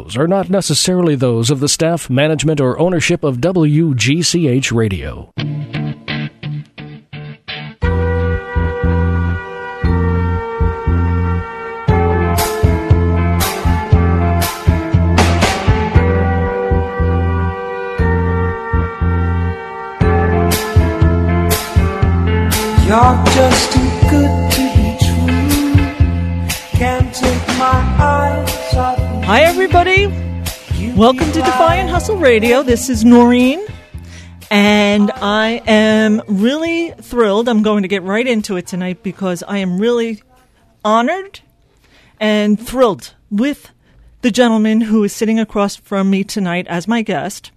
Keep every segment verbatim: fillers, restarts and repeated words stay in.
shows are not necessarily those of the staff, management, or ownership of W G C H Radio. You're just too good to be true. Can't take my eyes off you. Hi, everybody. Welcome to Defiant Hustle Radio. This is Noreen, and I am really thrilled. I'm going to get right into it tonight because I am really honored and thrilled with the gentleman who is sitting across from me tonight as my guest.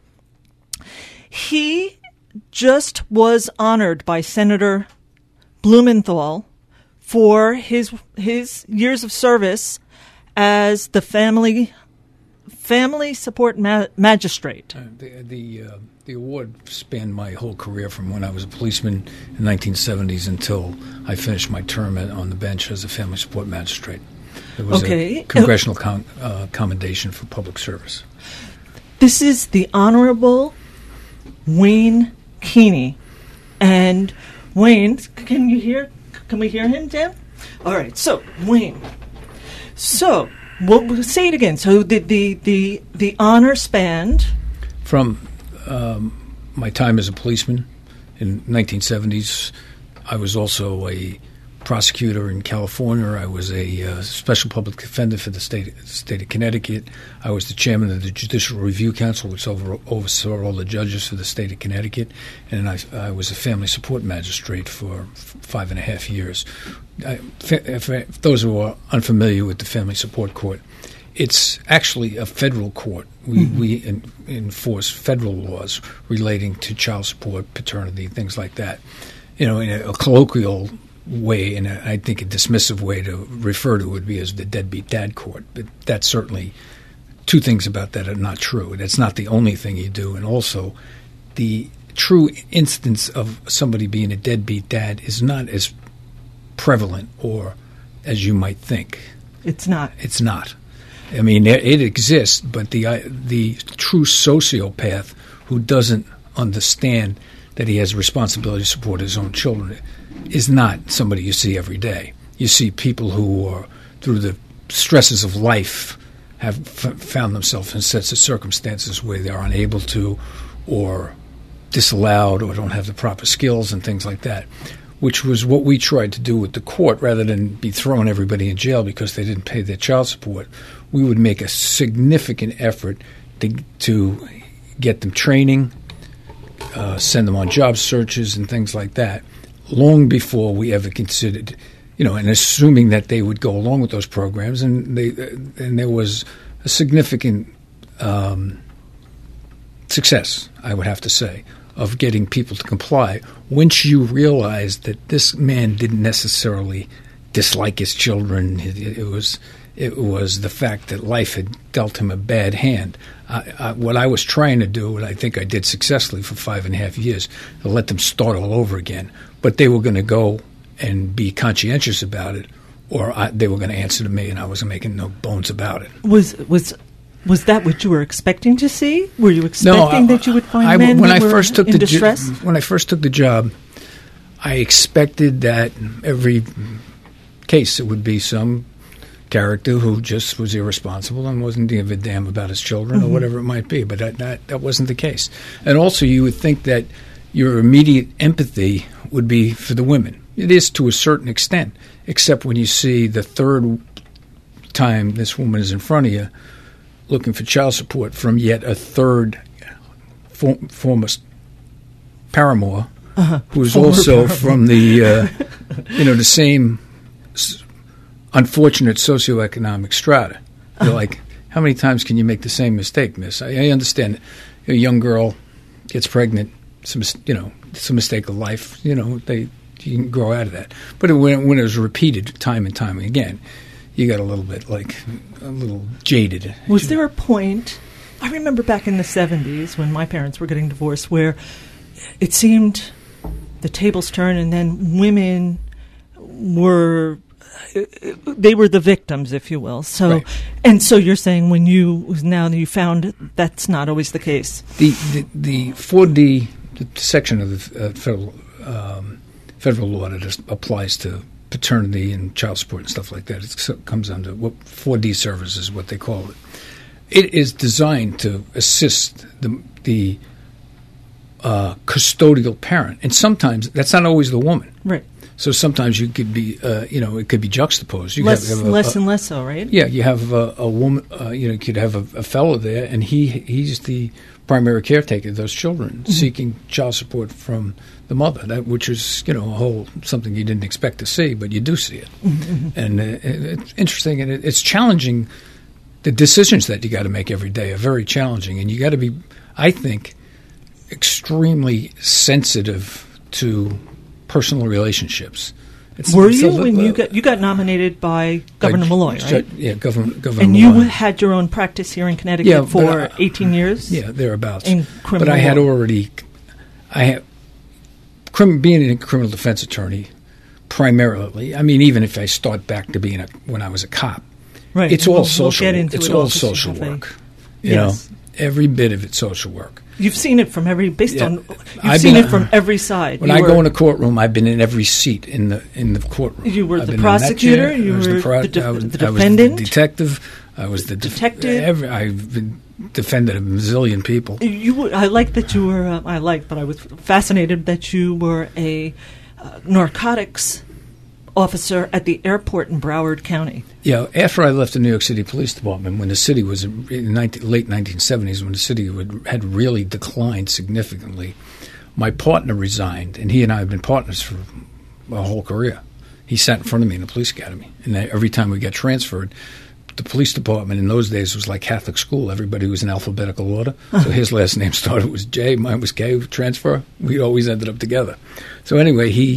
He just was honored by Senator Blumenthal for his his years of service as the family family support ma- magistrate. Uh, the the, uh, the award spanned my whole career from when I was a policeman in the nineteen seventies until I finished my term at, on the bench as a family support magistrate. It was okay. a congressional com- uh, commendation for public service. This is the Honorable Wayne Keeney. And Wayne, can you hear? Can we hear him, Dan? All right. So Wayne. So we'll, we'll say it again. So the the the, the honor spanned from um, my time as a policeman in nineteen seventies. I was also a prosecutor in California. I was a uh, special public defender for the state state of Connecticut. I was the chairman of the Judicial Review Council, which over, oversaw all the judges for the state of Connecticut, and I, I was a family support magistrate for f- five and a half years. I, if, if those who are unfamiliar with the Family Support Court, it's actually a federal court. We, mm-hmm. we in, enforce federal laws relating to child support, paternity, things like that. You know, in a, a colloquial way, and I think a dismissive way to refer to it would be as the deadbeat dad court. But that's certainly two things about that are not true. That's not the only thing you do. And also, the true instance of somebody being a deadbeat dad is not as prevalent or as you might think. It's not. It's not. I mean, it, it exists, but the uh, the true sociopath who doesn't understand that he has a responsibility to support his own children is not somebody you see every day. You see people who are, through the stresses of life, have f- found themselves in sets of circumstances where they're unable to, or disallowed, or don't have the proper skills and things like that, which was what we tried to do with the court. Rather than be throwing everybody in jail because they didn't pay their child support, we would make a significant effort to, to get them training, uh, send them on job searches and things like that, long before we ever considered, you know, and assuming that they would go along with those programs, and they and there was a significant um, success, I would have to say, of getting people to comply. Once you realize that this man didn't necessarily dislike his children, it, it was it was the fact that life had dealt him a bad hand. I, I, what I was trying to do, and I think I did successfully for five and a half years, to let them start all over again. But they were going to go and be conscientious about it, or I, they were going to answer to me, and I wasn't making no bones about it. Was was was that what you were expecting to see? Were you expecting no, I, that you would find I, men when that I were first took in the distress? Jo- when I first took the job, I expected that every case it would be some character who just was irresponsible and wasn't give a damn about his children, mm-hmm. or whatever it might be. But that, that that wasn't the case. And also, you would think that your immediate empathy would be for the women. It is to a certain extent, except when you see the third time this woman is in front of you looking for child support from yet a third for, former paramour, uh-huh. who is former also paramour. from the, uh, you know, the same s- unfortunate socioeconomic strata. You're uh-huh. like, how many times can you make the same mistake, miss? I, I understand a young girl gets pregnant. It's a, mis- you know, it's a mistake of life. You know, they you can grow out of that. But it, when, when it was repeated time and time again, you got a little bit, like, a little jaded. Was there a point, I remember back in the seventies when my parents were getting divorced, where it seemed the tables turned and then women were they were the victims, if you will. So, Right. and so you're saying when you now you found that's not always the case. The the, the four D the section of the uh, federal um, federal law that is, applies to paternity and child support and stuff like that. It comes under what four D service is what they call it. It is designed to assist the the uh, custodial parent, and sometimes that's not always the woman. Right. So sometimes you could be, uh, you know, it could be juxtaposed. You Less, have, have a, less a, and less so, right? Yeah, you have a, a woman. Uh, you know, you could have a, a fellow there, and he he's the primary caretaker of those children, mm-hmm. seeking child support from the mother. That which is, you know, a whole something you didn't expect to see, but you do see it, mm-hmm. and uh, it, it's interesting and it, it's challenging. The decisions that you got to make every day are very challenging, and you got to be, I think, extremely sensitive to personal relationships. It's, Were it's you li- when you uh, got you got nominated by Governor uh, Malloy, ju- right? Yeah, Governor Governor And Malloy. you had your own practice here in Connecticut Yeah, but for I- eighteen years. Yeah, thereabouts. In criminal but I had law. already, I had, crim, being a criminal defense attorney, primarily. I mean, even if I start back to being a when I was a cop, Right. it's We'll- all we'll social. get into it's it all all 'cause you social have a- work. You Yes. know, every bit of it's social work. You've seen it from every based Yeah. on you've I've seen been- it from every side. When You I were, go in a courtroom, I've been in every seat in the in the courtroom. You were I've the been in that prosecutor, chair, you I was were pro- the def- I was, the I was defendant? the detective. I was the def- Detective? Every, I've been defended a zillion people. You were, I like that you were. Uh, I like, but I was fascinated that you were a uh, narcotics officer at the airport in Broward County. Yeah, after I left the New York City Police Department, when the city was in the nineteen, late nineteen seventies, when the city would, had really declined significantly, my partner resigned, and he and I have been partners for a whole career. He sat in front of me in the police academy, and every time we got transferred, the police department in those days was like Catholic school. Everybody was in alphabetical order. So his last name started with J, mine was K. Transfer. We always ended up together. So anyway, he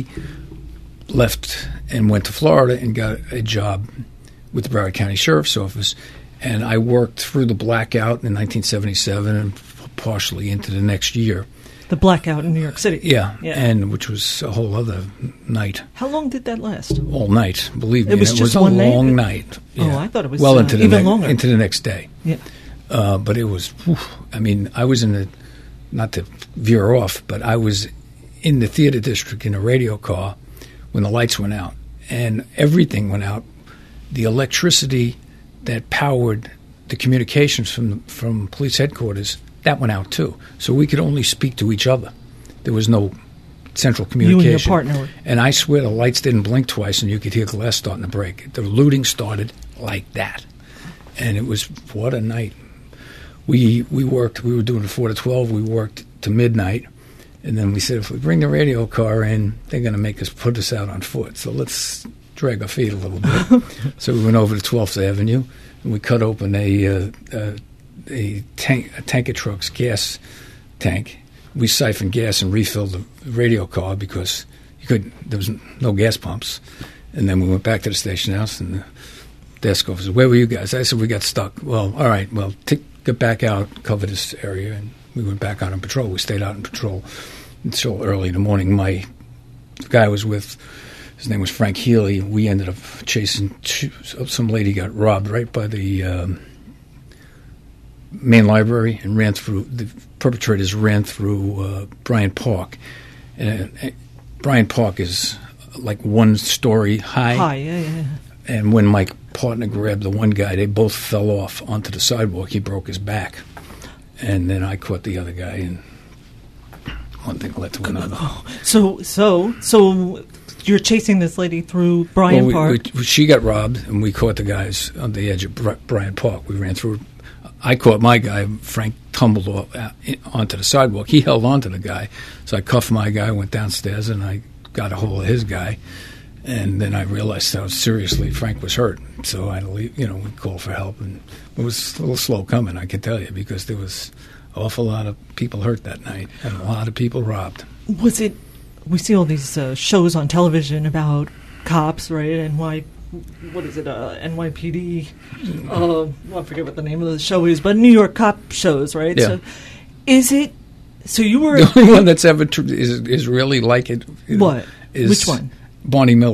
left and went to Florida and got a job with the Broward County Sheriff's Office. And I worked through the blackout in nineteen seventy-seven and partially into the next year. The blackout in New York City. Yeah, Yeah. and which was a whole other night, How long did that last? all night. Believe me, It was and just it was one a night? long night. Oh, Yeah. I thought it was, well uh, into the even ne- longer. into the next day. Yeah. Uh, but it was, whew, I mean, I was in the, not to veer off, but I was in the theater district in a radio car when the lights went out, and everything went out. The electricity that powered the communications from from police headquarters, that went out too. So we could only speak to each other. There was no central communication. You and your partner were- And I swear the lights didn't blink twice, and you could hear glass starting to break. The looting started like that, and it was what a night. We we worked. We were doing it four to twelve. We worked to midnight, and then we said, if we bring the radio car in, they're going to make us put us out on foot. So let's drag our feet a little bit. So we went over to twelfth Avenue, and we cut open a uh, uh, a tank a tanker truck's gas tank. We siphoned gas and refilled the radio car because you could. There was no gas pumps, and then we went back to the station house, and the desk officer, where were you guys? I said, we got stuck. Well, all right, well, t- get back out, cover this area, and we went back out on patrol. We stayed out on patrol until early in the morning. My the guy I was with, his name was Frank Healy. We ended up chasing two, some lady got robbed right by the um, main library and ran through. The perpetrators ran through uh, Bryant Park, and uh, Bryant Park is like one story high. Hi, yeah, yeah. And when my partner grabbed the one guy, they both fell off onto the sidewalk. He broke his back. And then I caught the other guy, and one thing led to another. So, so, so you're chasing this lady through Bryant Well, Park. we, we, she got robbed, and we caught the guys on the edge of Bry- Bryant Park. We ran through. I caught my guy. Frank tumbled off, uh, onto the sidewalk. He held onto the guy. So I cuffed my guy, went downstairs, and I got a hold of his guy. And then I realized how seriously Frank was hurt. So I, you know, we called for help, and it was a little slow coming, I can tell you, because there was an awful lot of people hurt that night and a lot of people robbed. Was it? We see all these uh, shows on television about cops, right? And why? What is it? Uh, N Y P D. Uh, well, I forget what the name of the show is, but New York cop shows, right? Yeah. So, is it? So you were. The only one that's ever tr- is is really like it. What? Is Which one? Barney Miller.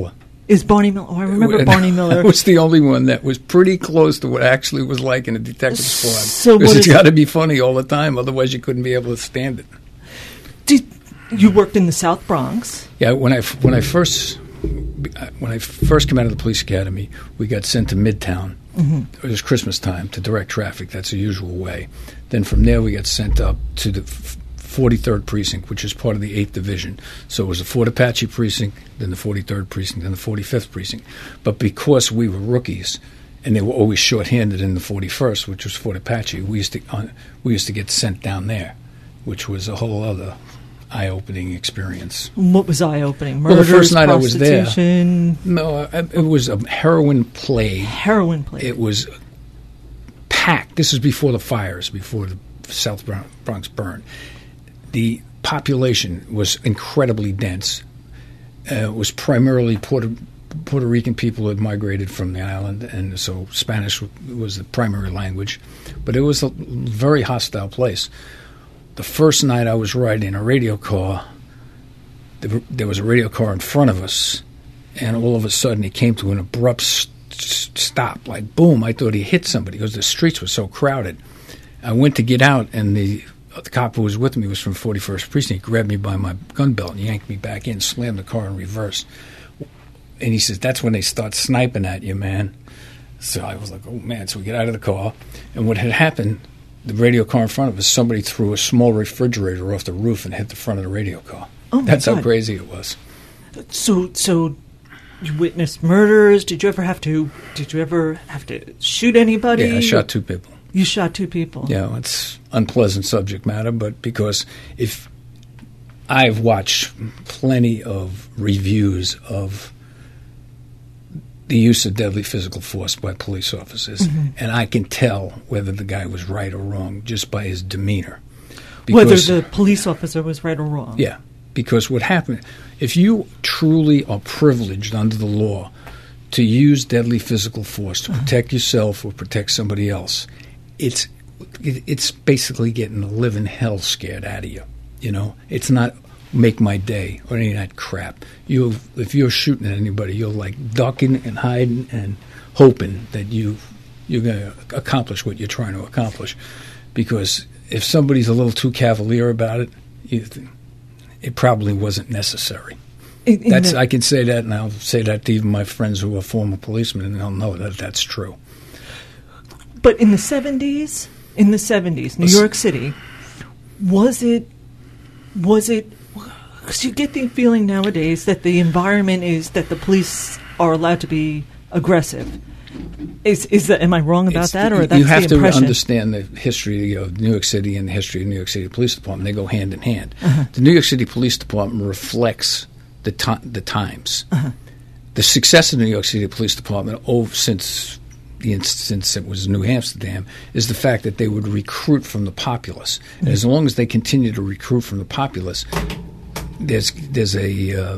Is Barney Miller? Oh, I remember And Barney Miller. I was the only one that was pretty close to what it actually was like in a detective squad. So because what it's is- got to be funny all the time, otherwise you couldn't be able to stand it. Did you worked in the South Bronx? Yeah, when I when I first when I first came out of the police academy, we got sent to Midtown. Mm-hmm. It was Christmas time to direct traffic. That's the usual way. Then from there, we got sent up to the forty-third Precinct, which is part of the eighth Division. So it was the Fort Apache Precinct, then the forty-third Precinct, then the forty-fifth Precinct. But because we were rookies, and they were always shorthanded in the forty-first, which was Fort Apache, we used to uh, we used to get sent down there, which was a whole other eye-opening experience. What was eye-opening? Well, Murders, the first night I was there, prostitution, no, I- it was a heroin plague. heroin play. It was packed. This is before the fires, before the South Bron- Bronx burned. The population was incredibly dense. Uh, it was primarily Puerto, Puerto Rican people who had migrated from the island, and so Spanish w- was the primary language. But it was a very hostile place. The first night I was riding in a radio car, there, there was a radio car in front of us, and all of a sudden it came to an abrupt st- st- stop. Like, boom, I thought he hit somebody because the streets were so crowded. I went to get out, and the the cop who was with me was from forty-first Precinct. He grabbed me by my gun belt and yanked me back in, slammed the car in reverse. And he says, that's when they start sniping at you, man. So I was like, oh, man. So we get out of the car. And what had happened, the radio car in front of us, somebody threw a small refrigerator off the roof and hit the front of the radio car. Oh, my That's how God. crazy it was. So, so you witnessed murders. Did you ever have to? Did you ever have to shoot anybody? Yeah, I shot two people. You shot two people. Yeah, it's unpleasant subject matter, but because if I've watched plenty of reviews of the use of deadly physical force by police officers, Mm-hmm. and I can tell whether the guy was right or wrong just by his demeanor. Whether Because- the police officer was right or wrong. yeah, because what happened, if you truly are privileged under the law to use deadly physical force to protect yourself or protect somebody else, it's it, it's basically getting the living hell scared out of you. You know, it's not make my day or any of that crap. You, if you're shooting at anybody, you're like ducking and hiding and hoping that you you're going to accomplish what you're trying to accomplish. Because if somebody's a little too cavalier about it, you th- it probably wasn't necessary. In- in That's the- I can say that, and I'll say that to even my friends who are former policemen, and they'll know that that's true. But in the seventies, in the seventies, New Listen. York City, was it, was it, because you get the feeling nowadays that the environment is that the police are allowed to be aggressive. Is is that, am I wrong about It's- that, or you that's have the to impression? understand the history of New York City and the history of New York City Police Department. They go hand in hand. Uh-huh. The New York City Police Department reflects the ti- the times. Uh-huh. The success of the New York City Police Department over since the since it was New Amsterdam is the fact that they would recruit from the populace. And as long as they continue to recruit from the populace, there's there's a uh,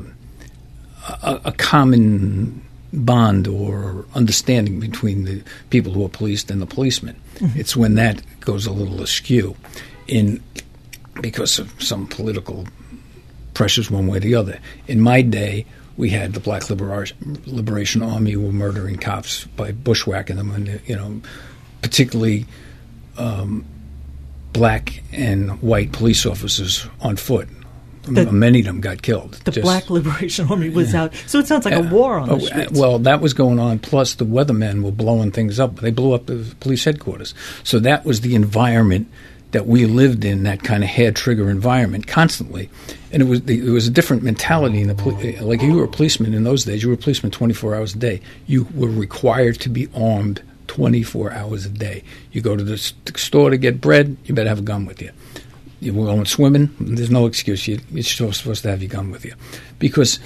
a, a common bond or understanding between the people who are policed and the policemen. Mm-hmm. It's when that goes a little askew in because of some political pressures one way or the other. In my day, we had the Black Libera- Liberation Army who were murdering cops by bushwhacking them, and you know, particularly um, black and white police officers on foot. The- Many of them got killed. the Just- Black Liberation Army was out. So it sounds like a war on Oh, the uh, streets. well, that was going on. Plus, the weathermen were blowing things up. They blew up the police headquarters. So that was the environment that we lived in, that kind of hair trigger environment constantly. And it was the, it was a different mentality in the poli- like if you were a policeman in those days. You were a policeman twenty-four hours a day. You were required to be armed twenty-four hours a day. You go to the st- store to get bread, you better have a gun with you. You were going swimming, there's no excuse. You, you're still supposed to have your gun with you. Because,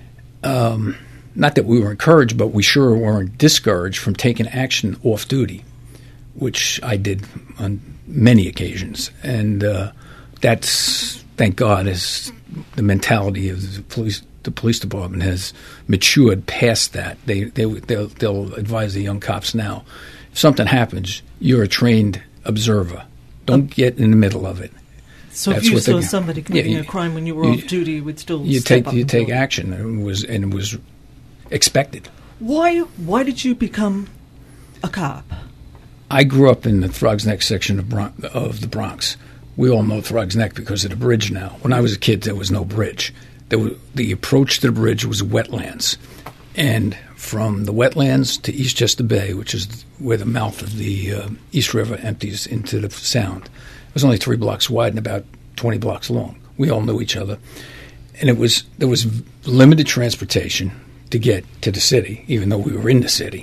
um, not that we were encouraged, but we sure weren't discouraged from taking action off duty, which I did on many occasions. And uh, that's, thank God, is the mentality of the police. The police department has matured past that. They, they, they'll, they'll advise the young cops now, if something happens, you're a trained observer. Don't get in the middle of it. so if that's you what saw they- somebody yeah, committing you- a crime when you were you- off duty, you would still You step take up you and take do it. action. And it was and it was expected. Why Why did you become a cop? I grew up in the Throgs Neck section of, Bron- of the Bronx. We all know Throgs Neck because of the bridge now. When I was a kid, there was no bridge. There was, the approach to the bridge was wetlands. And from the wetlands to Eastchester Bay, which is where the mouth of the uh, East River empties into the Sound, it was only three blocks wide and about twenty blocks long. We all knew each other. And it was there was limited transportation to get to the city, even though we were in the city.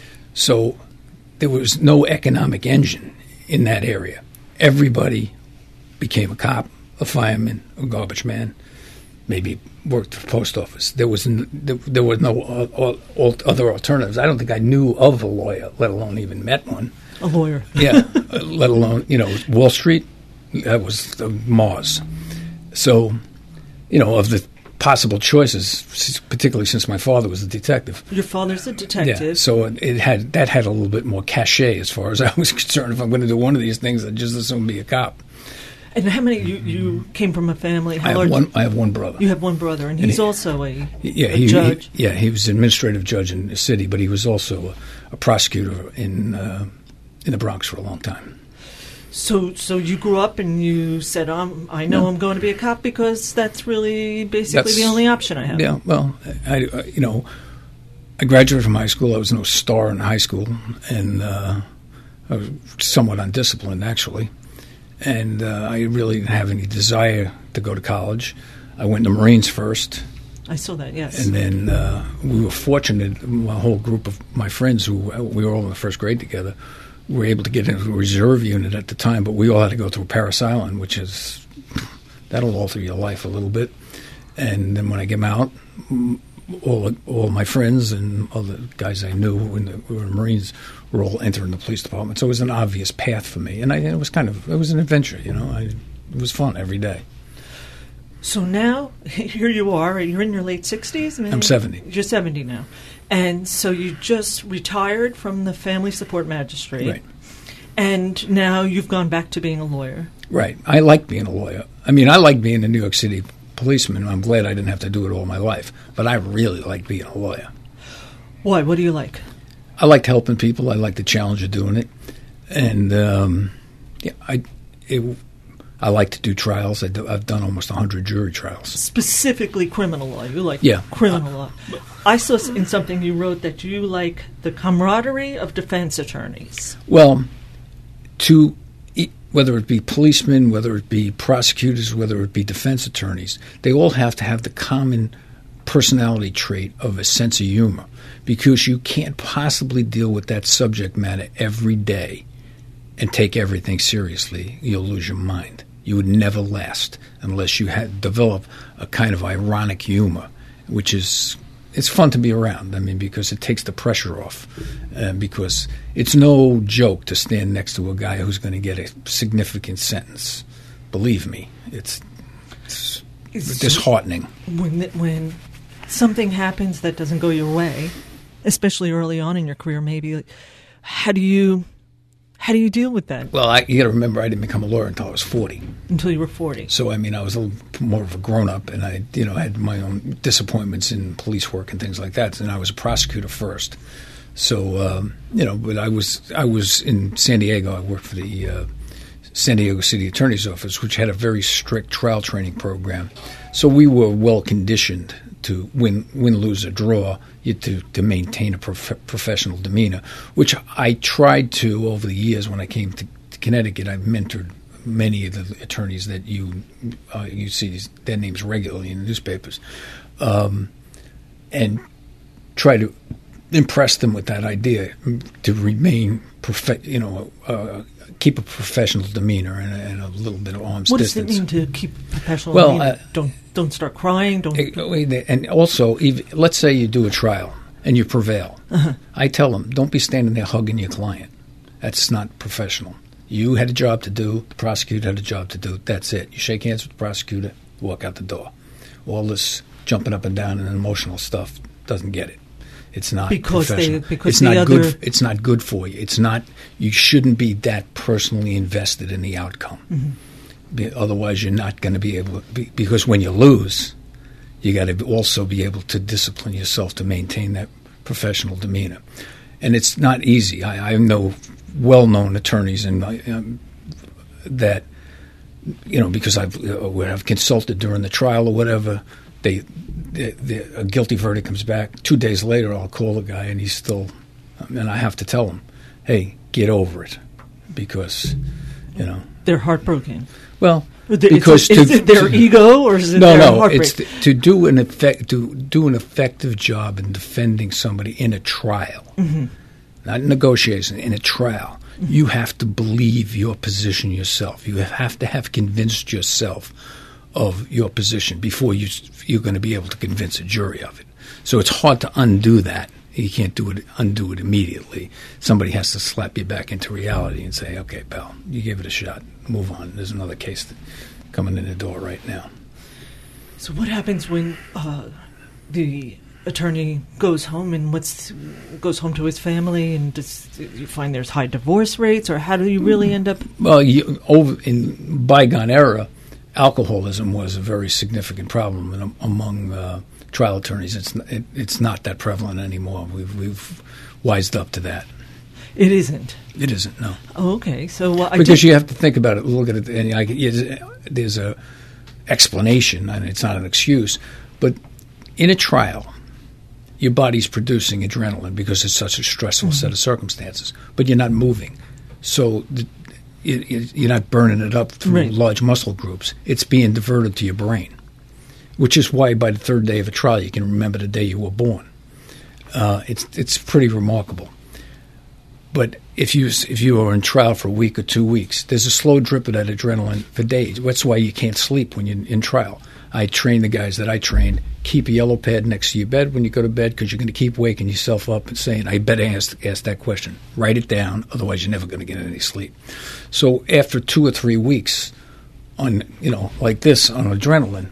So there was no economic engine in that area. Everybody became a cop, a fireman, a garbage man, maybe worked for the post office. There was n- there, there were no uh, all, other alternatives. I don't think I knew of a lawyer, let alone even met one. A lawyer. Yeah, uh, let alone, you know, Wall Street, that was the Mars. So, you know, of the possible choices, particularly since my father was a detective. Your father's a detective. Yeah, so it had that had a little bit more cachet as far as I was concerned. If I'm going to do one of these things, I'd just assume be a cop. And how many, you, you came from a family? How I have large? one. I have one brother. You have one brother, and he's and he, also a, yeah, a he, judge. He, yeah, he was an administrative judge in the city, but he was also a, a prosecutor in uh, in the Bronx for a long time. So, so you grew up and you said, um, "I know Yeah. I'm going to be a cop because that's really basically That's, the only option I have." Yeah, well, I, I you know, I graduated from high school. I was no star in high school, and uh, I was somewhat undisciplined actually. And uh, I really didn't have any desire to go to college. I went to Marines first. I saw that, yes. And then uh, we were fortunate, a whole group of my friends who we were all in the first grade together, were able to get into a reserve unit at the time, but we all had to go through Parris Island, which is, that'll alter your life a little bit. And then when I came out, all all my friends and all the guys I knew who were in the, who were in the Marines were all entering the police department. So it was an obvious path for me. And I, it was kind of, it was an adventure, you know. I, it was fun every day. So now, here you are, you're in your late sixties? I mean, I'm seventy. You're seventy now. And so you just retired from the Family Support Magistrate. Right. And now you've gone back to being a lawyer. Right. I like being a lawyer. I mean, I like being a New York City policeman. I'm glad I didn't have to do it all my life. But I really like being a lawyer. Why? What do you like? I liked helping people. I liked the challenge of doing it. And, um, yeah, I it, I like to do trials. I do, I've done almost one hundred jury trials. Specifically criminal law. You like Yeah. criminal law. I saw in something you wrote that you like the camaraderie of defense attorneys. Well, to whether it be policemen, whether it be prosecutors, whether it be defense attorneys, they all have to have the common personality trait of a sense of humor, because you can't possibly deal with that subject matter every day and take everything seriously. You'll lose your mind. You would never last unless you had developed a kind of ironic humor, which is it's fun to be around. I mean, because it takes the pressure off. Uh, because it's no joke to stand next to a guy who's going to get a significant sentence. Believe me, it's, it's, it's disheartening. When when something happens that doesn't go your way, especially early on in your career, maybe, how do you how do you deal with that? Well, I, you got to remember, I didn't become a lawyer until I was forty. Until you were forty. So, I mean, I was a little more of a grown-up, and I, you know, had my own disappointments in police work and things like that. And I was a prosecutor first. So, um, you know, but I was I was in San Diego. I worked for the uh, San Diego City Attorney's Office, which had a very strict trial training program. So we were well conditioned to win, win, lose, or draw, you, to, to maintain a prof- professional demeanor, which I tried to over the years. When I came to, to Connecticut, I mentored many of the attorneys that you uh, you see their names regularly in the newspapers, um, and try to impress them with that idea to remain, prof- you know, uh, keep a professional demeanor and a, and a little bit of arm's what distance. What does it mean to keep professional well, demeanor? Uh, don't don't start crying. Don't. And also, even, let's say you do a trial and you prevail. Uh-huh. I tell them, don't be standing there hugging your client. That's not professional. You had a job to do. The prosecutor had a job to do. That's it. You shake hands with the prosecutor, walk out the door. All this jumping up and down and emotional stuff doesn't get it. It's not because professional. They, because it's the not other... good. It's not good for you. It's not. You shouldn't be that personally invested in the outcome. Mm-hmm. Be, otherwise, you're not going to be able to. Be, because when you lose, You got to also be able to discipline yourself to maintain that professional demeanor. And it's not easy. I, I know well-known attorneys and um, that, you know, because I've, uh, I've consulted during the trial or whatever, they, they, they, a guilty verdict comes back. Two days later, I'll call the guy, and he's still, and I have to tell him, hey, get over it, because, you know. They're heartbroken. Well, Is because it, to, is it their to, ego, or is it no, their no, heartbreak? it's the, to do an effect to do an effective job in defending somebody in a trial, mm-hmm. not negotiation, in a trial. Mm-hmm. You have to believe your position yourself. You have to have convinced yourself of your position before you you're going to be able to convince a jury of it. So it's hard to undo that. You can't do it undo it immediately. Somebody has to slap you back into reality and say, "Okay, pal, you gave it a shot. Move on. There's another case that, coming in the door right now." So what happens when uh, the attorney goes home and what's goes home to his family, and does you find there's high divorce rates, or how do you really end up? Well, you, over in bygone era, alcoholism was a very significant problem in, among uh, trial attorneys. It's it, it's not that prevalent anymore. We've we've wised up to that. It isn't. It isn't. No. Oh, okay. So uh, I because did, you have to think about it. Look at it, and I, there's a explanation, and it's not an excuse. But in a trial, your body's producing adrenaline because it's such a stressful mm-hmm. set of circumstances. But you're not moving, so the, it, it, you're not burning it up through right. large muscle groups. It's being diverted to your brain, which is why by the third day of a trial you can remember the day you were born. Uh, it's it's pretty remarkable. But if you if you are in trial for a week or two weeks, there's a slow drip of that adrenaline for days. That's why you can't sleep when you're in trial. I train the guys that I trained, keep a yellow pad next to your bed when you go to bed, because you're going to keep waking yourself up and saying, I better ask, ask that question. Write it down, otherwise you're never going to get any sleep. So after two or three weeks on, you know, like this on adrenaline,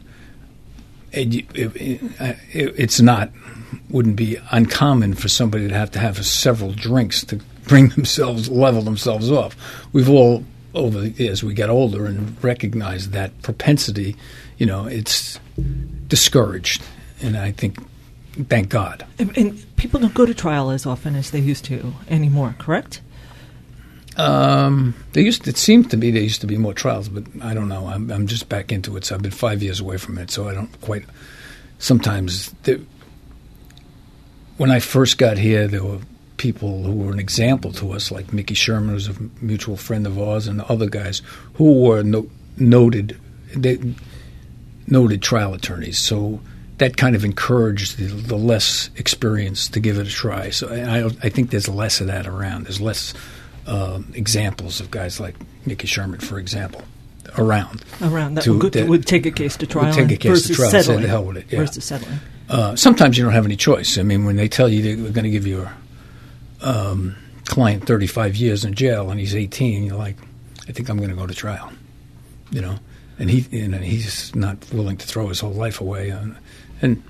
it, it, it, it's not, wouldn't be uncommon for somebody to have to have several drinks to bring themselves, level themselves off. We've all, over the, as we get older and recognize that propensity, you know, it's discouraged. And I think, thank God. And, and people don't go to trial as often as they used to anymore, correct? Um, they used to, it seemed to me there used to be more trials, but I don't know. I'm, I'm just back into it. So I've been five years away from it, so I don't quite. Sometimes, there, when I first got here, there were people who were an example to us, like Mickey Sherman, who's a mutual friend of ours, and other guys who were no, noted they, noted trial attorneys. So that kind of encouraged the, the less experienced to give it a try. So I, I think there's less of that around. There's less uh, examples of guys like Mickey Sherman, for example, around. Around that, to, would, that would take a case to trial would take a case versus to trial settling. Say the hell with it. Yeah. Versus settling. Uh, sometimes you don't have any choice. I mean, when they tell you they're going to give your um, client thirty-five years in jail and he's eighteen, you're like, I think I'm going to go to trial, you know. And he, you know, he's not willing to throw his whole life away. On, and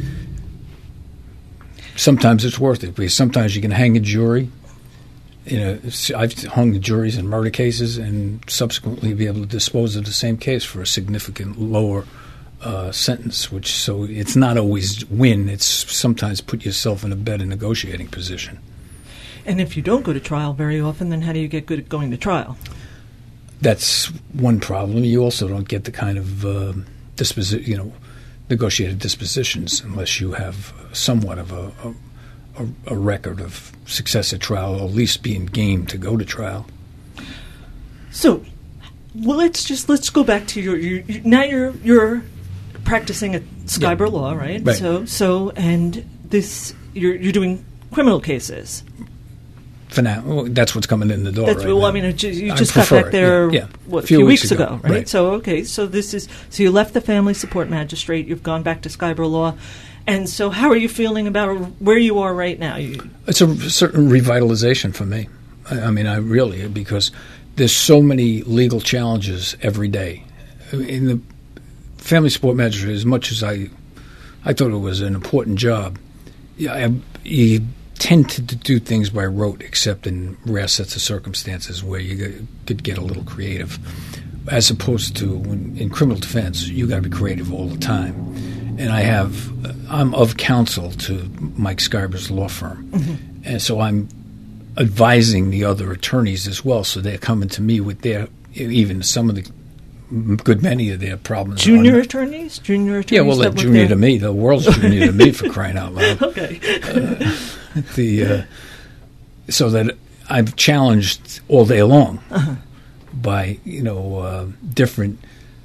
sometimes it's worth it, because sometimes you can hang a jury. You know, I've hung juries in murder cases and subsequently be able to dispose of the same case for a significant lower uh, sentence. Which so it's not always win. It's sometimes put yourself in a better negotiating position. And if you don't go to trial very often, then how do you get good at going to trial? That's one problem. You also don't get the kind of uh, disposi- you know, negotiated dispositions unless you have somewhat of a, a, a record of success at trial, or at least being game to go to trial. So, well, let's just let's go back to your, your, your now you're you're practicing at Skyber Yeah. Law, right? Right. So so and this you're you're doing criminal cases. For now, well, that's what's coming in the door. That's right well, now. I mean, it, you I just got prefer back it, there yeah, yeah. what, a few few weeks weeks ago, ago, right? right? So okay, so this is so you left the family support magistrate. You've gone back to Skyber Law, and so how are you feeling about where you are right now? You, It's a certain revitalization for me. I, I mean, I really, because there's so many legal challenges every day. In the family support magistrate, as much as I, I thought it was an important job, yeah, I, you tend to do things by rote, except in rare sets of circumstances where you get, could get a little creative. As opposed to when, in criminal defense, you got to be creative all the time. and I have, I'm of counsel to Mike Skyber's law firm. Mm-hmm. And so I'm advising the other attorneys as well. So they're coming to me with their, even some of the, good many of their problems. Junior are, attorneys? Junior attorneys? Yeah, well, they're junior there? to me. The world's junior to me, for crying out loud. Okay. Uh, the uh, so that I've challenged all day long uh-huh. by, you know, uh, different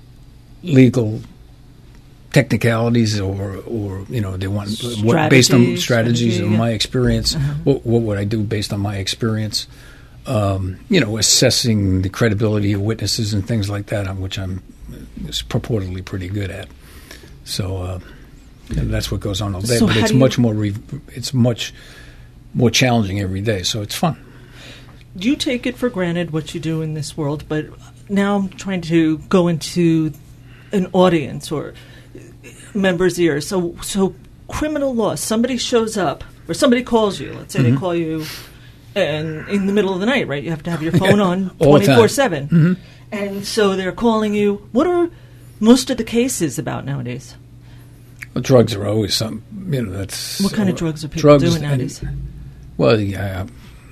legal technicalities or, or you know, they want what, based on strategies of yeah. my experience. Uh-huh. What, what would I do based on my experience? Um, you know, assessing the credibility of witnesses and things like that, on which I'm purportedly pretty good at. So uh, you know, that's what goes on all day. So but it's much more. Re- it's much more challenging every day. So it's fun. You take it for granted what you do in this world, but now I'm trying to go into an audience or members' ears. So, so criminal law. Somebody shows up, or somebody calls you. Let's say mm-hmm. they call you. And in the middle of the night, right? You have to have your phone on twenty-four seven. Mm-hmm. And so they're calling you. What are most of the cases about nowadays? Well, drugs are always something, you know, that's... What kind uh, of drugs are people drugs doing nowadays? And, well, yeah,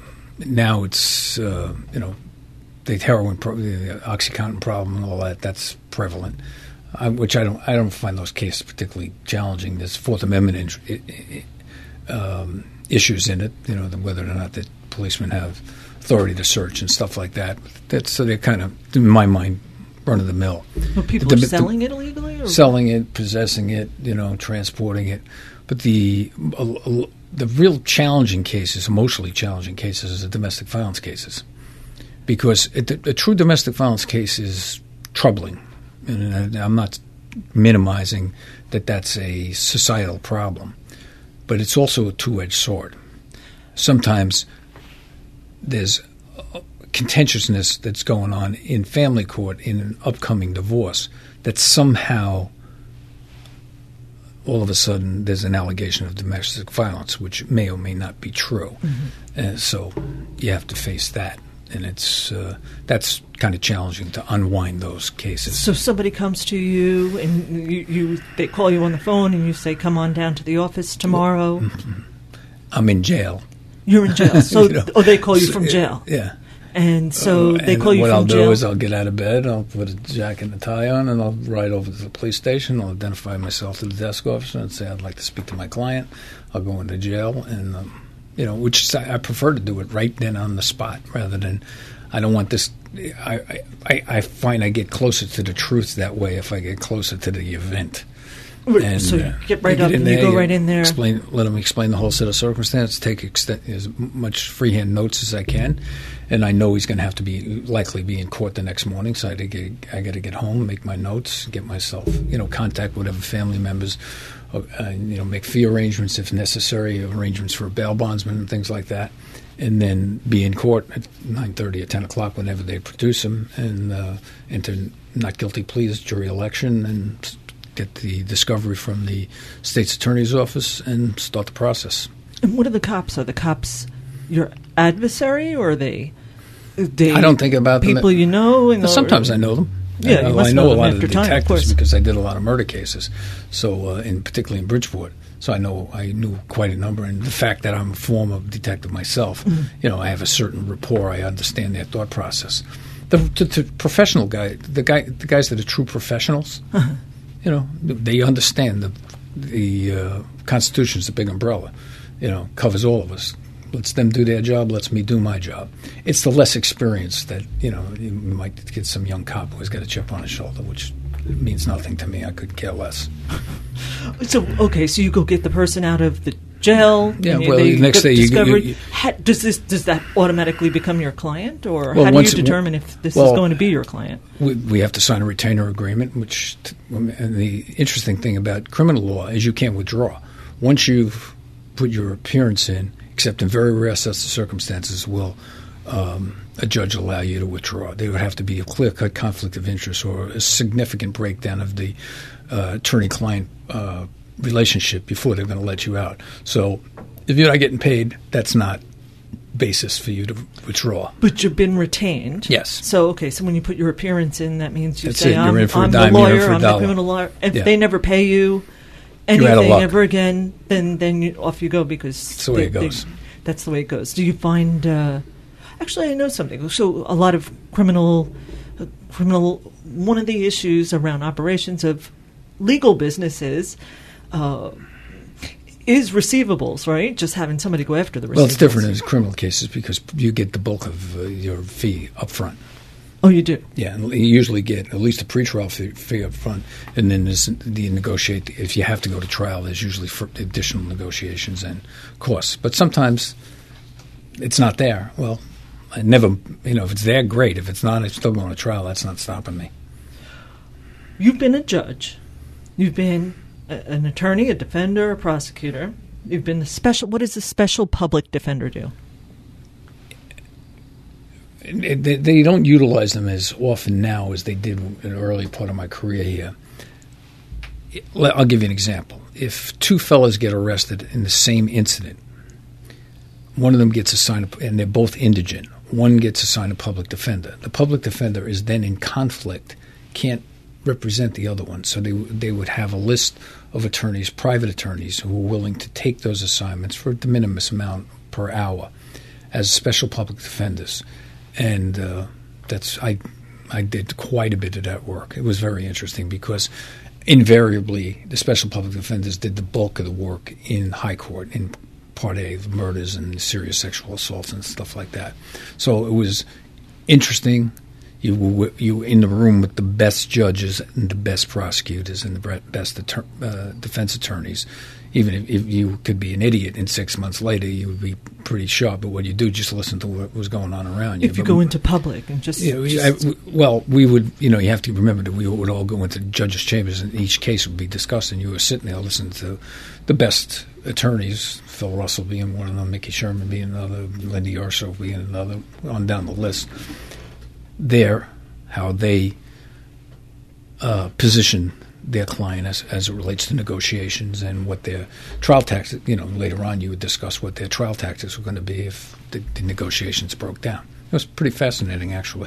now it's, uh, you know, the heroin, pro- the OxyContin problem and all that, that's prevalent, uh, which I don't I don't find those cases particularly challenging. There's Fourth Amendment in, um, issues in it, you know, whether or not the policemen have authority to search and stuff like that. That's, so they're kind of, in my mind, run-of-the-mill. But people the, are selling the, it illegally? Or? Selling it, possessing it, you know, transporting it. But the uh, the real challenging cases, emotionally challenging cases, is the domestic violence cases. Because it, a true domestic violence case is troubling. And I'm not minimizing that that's a societal problem. But it's also a two-edged sword. Sometimes there's contentiousness that's going on in family court in an upcoming divorce that somehow all of a sudden there's an allegation of domestic violence, which may or may not be true. Mm-hmm. And so you have to face that. And it's uh, that's kind of challenging to unwind those cases. So somebody comes to you and you, you they call you on the phone and you say, "Come on down to the office tomorrow." I'm in jail. You're in jail. So, you know, oh, they call you so, from jail. Yeah. And so uh, they and call you from from jail. What I'll do is I'll get out of bed, I'll put a jacket and a tie on, and I'll ride over to the police station. I'll identify myself to the desk officer and say I'd like to speak to my client. I'll go into jail, and um, you know, which I prefer to do it right then on the spot rather than. I don't want this. I, I I find I get closer to the truth that way if I get closer to the event. And, so you uh, get right up and you go right in there. Explain, let them explain the whole set of circumstances. Take extent, as much freehand notes as I can, and I know he's going to have to be likely be in court the next morning. So I get I got to get home, make my notes, get myself, you know, contact whatever family members, uh, you know, make fee arrangements if necessary, arrangements for a bail bondsman and things like that. And then be in court at nine thirty or ten o'clock whenever they produce them, and uh, enter not guilty pleas, jury election, and get the discovery from the state's attorney's office and start the process. And what are the cops? Are the cops your adversary, or are they? they I don't think about people them. People you know. And sometimes I know them. Yeah, I, you must I know, know a lot them of the after time, detectives of because I did a lot of murder cases. So, uh, in particularly in Bridgeport. So I know I knew quite a number, and the fact that I'm a former detective myself, mm-hmm. you know, I have a certain rapport. I understand their thought process. The, the, the professional guy, the guy, the guys that are true professionals, uh-huh. you know, they understand the the uh, Constitution is a big umbrella, you know, covers all of us. Lets them do their job, lets me do my job. It's the less experienced that, you know, you might get some young cop who's got a chip on his shoulder, which means nothing to me. I could care less. So, okay, so you go get the person out of the jail. Yeah, and well, they the next day you, you, you how, does this does that automatically become your client, or well, how do once, you determine if this well, is going to be your client? We, we have to sign a retainer agreement, which and the interesting thing about criminal law is you can't withdraw. Once you've put your appearance in, except in very rare sets of circumstances, will um, a judge allow you to withdraw. There would have to be a clear-cut conflict of interest or a significant breakdown of the uh, attorney-client uh, relationship before they're going to let you out. So if you're not getting paid, that's not basis for you to withdraw. But you've been retained. Yes. So, okay, so when you put your appearance in, that means you that's say, it. I'm, You're in for I'm a dime, the lawyer, you're in for a I'm dollar. the criminal lawyer. If yeah. they never pay you, anything ever again, then then you, off you go because that's the way they, it goes. They, that's the way it goes. Do you find? Uh, actually, I know something. So a lot of criminal, uh, criminal. One of the issues around operations of legal businesses uh, is receivables, right? Just having somebody go after the receivables. Well, it's different in criminal cases because you get the bulk of uh, your fee up front. Oh, you do? Yeah, and you usually get at least a pretrial fee, fee up front, and then there's the negotiate. If you have to go to trial, there's usually for additional negotiations and costs. But sometimes it's not there. Well, I never, you know, if it's there, great. If it's not, it's still going to trial. That's not stopping me. You've been a judge. You've been a, an attorney, a defender, a prosecutor. You've been the special. What does a special public defender do? They, they don't utilize them as often now as they did in the early part of my career here. I'll give you an example. If two fellas get arrested in the same incident, one of them gets assigned, and they're both indigent, one gets assigned a public defender. The public defender is then in conflict, can't represent the other one. So they they would have a list of attorneys, private attorneys, who are willing to take those assignments for a de minimis amount per hour as special public defenders. And uh, that's I I did quite a bit of that work. It was very interesting because invariably the special public defenders did the bulk of the work in high court, in Part A, the murders and serious sexual assaults and stuff like that. So it was interesting. You were you in the room with the best judges and the best prosecutors and the best attor- uh, defense attorneys. Even if, if you could be an idiot and six months later, you would be pretty sharp at what you do. Just listen to what was going on around you. If you but, go into public and just, you know, just I, well, we would. You know, you have to remember that we would all go into judges' chambers, and each case would be discussed, and you were sitting there listening to the best attorneys. Phil Russell being one of them, Mickey Sherman being another, Lindy Arso being another, on down the list. There, how they uh, position their client as, as it relates to negotiations and what their trial tactics, you know, later on you would discuss what their trial tactics were going to be if the, the negotiations broke down. It was pretty fascinating, actually.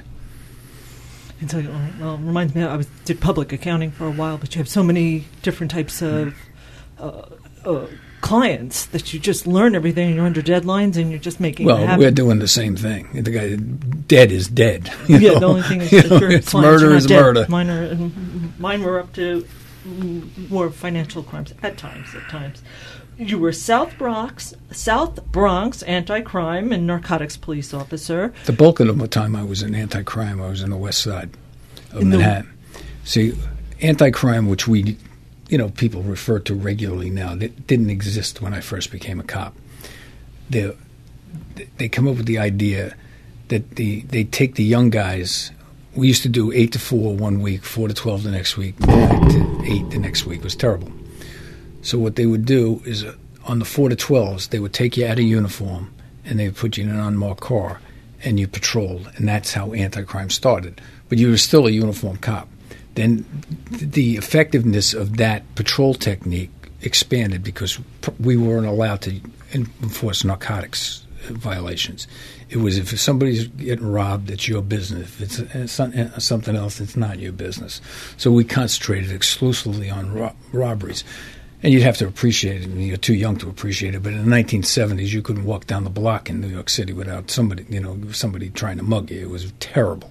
And so, well, it reminds me, I was, did public accounting for a while, but you have so many different types of uh, uh, clients that you just learn everything and you're under deadlines and you're just making well, it happen. We're doing the same thing. The guy dead is dead. Yeah, know? The only thing is you that know, your it's clients murder are not is dead. murder. Mine, are, mine were up to more financial crimes at times, at times. You were South Bronx, South Bronx anti-crime and narcotics police officer. The bulk of the time I was in anti-crime, I was in the west side of in Manhattan. The, See, anti-crime, which we, you know, people refer to regularly now, that didn't exist when I first became a cop. They, they come up with the idea that the they take the young guys. We used to do eight to four one week, four to twelve the next week, nine to eight the next week. It was terrible. So what they would do is uh, on the four to twelves, they would take you out of uniform and they would put you in an unmarked car and you patrolled, and that's how anti-crime started. But you were still a uniformed cop. Then th- the effectiveness of that patrol technique expanded because pr- we weren't allowed to enforce narcotics violations. It was if somebody's getting robbed, it's your business. If it's something else, it's not your business. So we concentrated exclusively on ro- robberies. And you'd have to appreciate it. I mean, you're too young to appreciate it. But in the nineteen seventies, you couldn't walk down the block in New York City without somebody, you know, somebody trying to mug you. It was terrible.